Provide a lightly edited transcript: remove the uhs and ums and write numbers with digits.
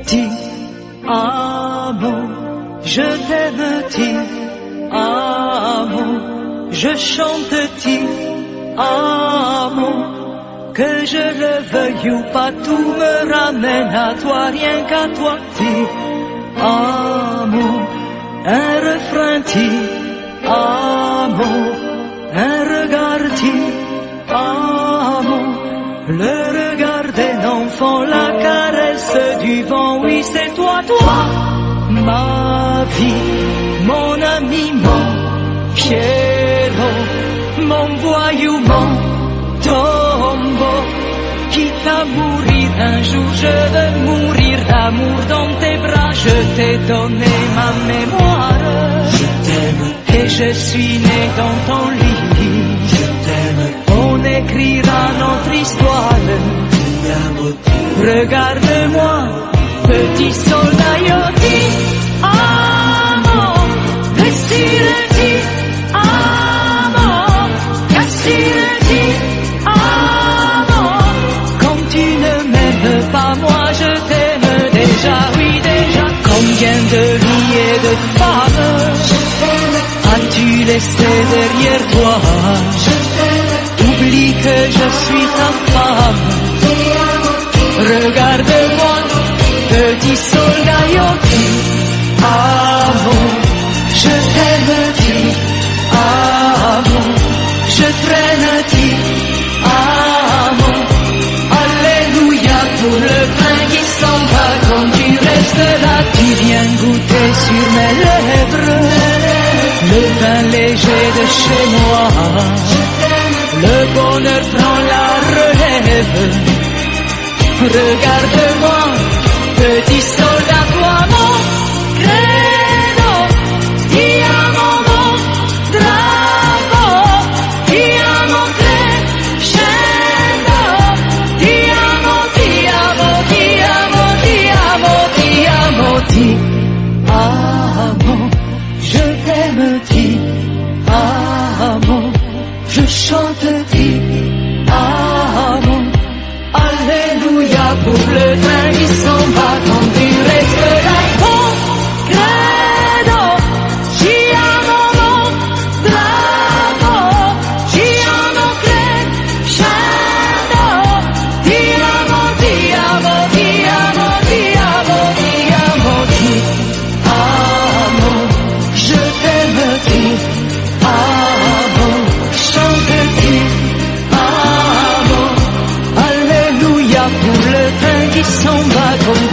ti amo, je t'aime ti amo, je chante ti amo, que je le veuille ou pas, tout me ramène à toi, rien qu'à toi ti amo, un refrain ti amo, un regard ti amo, le regard d'un enfant, la caresse du vent, oui c'est toi, toi, ma vie, mon ami, mon fiero, mon voyou, mon tombeau, quitte à mourir un jour, je veux mourir d'amour dans tes bras, je t'ai donné ma mémoire, je t'aime, et je suis né dans ton lit, je t'aime, on écrira notre histoire, ti amo, regarde-moi, petit soldat, io ti amo, vestire ti amo, cassire ti amo, comme tu ne m'aimes pas, moi je t'aime déjà, oui déjà, combien de vies et de femmes as-tu laissé derrière toi, oublie que je suis ta femme, regarde-moi, petit soldat, io ti amo, je t'aime ti amo, je traîne ti amo, alléluia pour le pain qui s'en va, quand tu restes là, tu viens goûter sur mes lèvres, le vin léger de chez moi, le bonheur prend la relève, regarde-moi, petit soldat, toi mon credo, ti amo mon drago, ti amo crescendo, ti amo, ti amo, ti amo, ti amo, ti amo, ti amo, je t'aime ti amo, je chante ti amo, alléluia pour le train qui s'en va, quand tu restes là, mon credo, ci amo mon drago, ci amo crescendo, ti amo, ti amo, ti amo, ti amo, ti amo, ti amo, je t'aime ti amo, chante ti amo, alléluia pour le train qui s'en va,